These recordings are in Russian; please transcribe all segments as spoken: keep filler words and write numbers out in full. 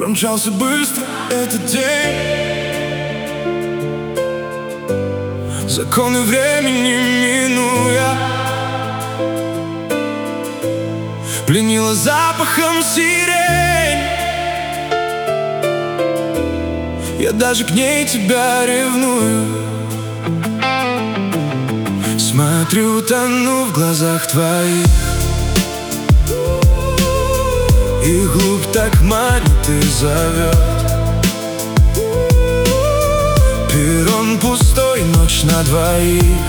Промчался быстро этот день, законы времени минуя, пленила запахом сирень. Я даже к ней тебя ревную. Смотрю, тону в глазах твоих, и глубь так манит и зовет. Перрон пустой, ночь на двоих.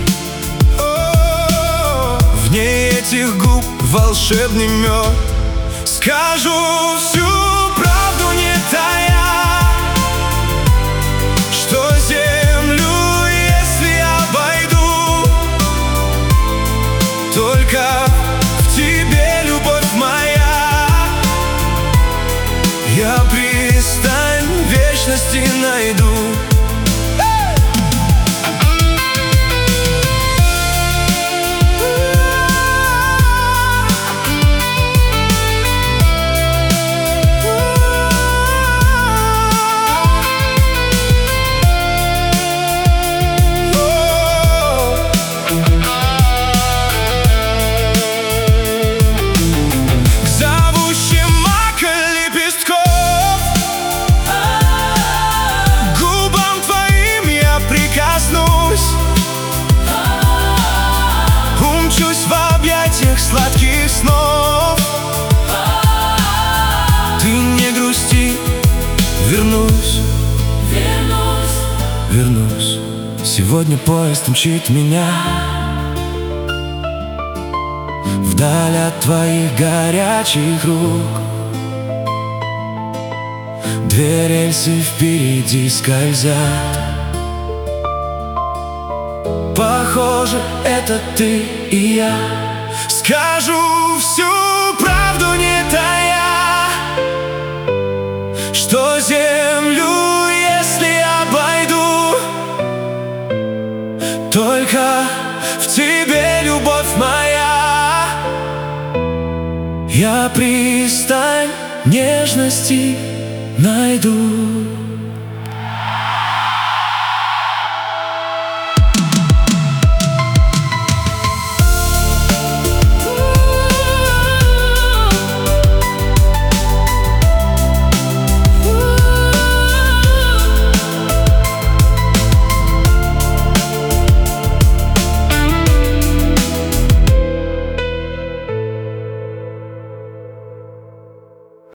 О, в ней этих губ волшебный мед. Скажу всю правду, не тая, что землю, если обойду, только в тебе, любовь моя, я пристань вечности найду. Умчусь в объятиях сладких снов. Ты не грусти, вернусь, Вернусь, вернусь. Сегодня поезд мчит меня вдаль от твоих горячих рук. Две рельсы впереди скользят. Похоже, это ты и я. Скажу всю правду, не тая, что землю, если обойду, только в тебе, любовь моя, я пристань нежности найду.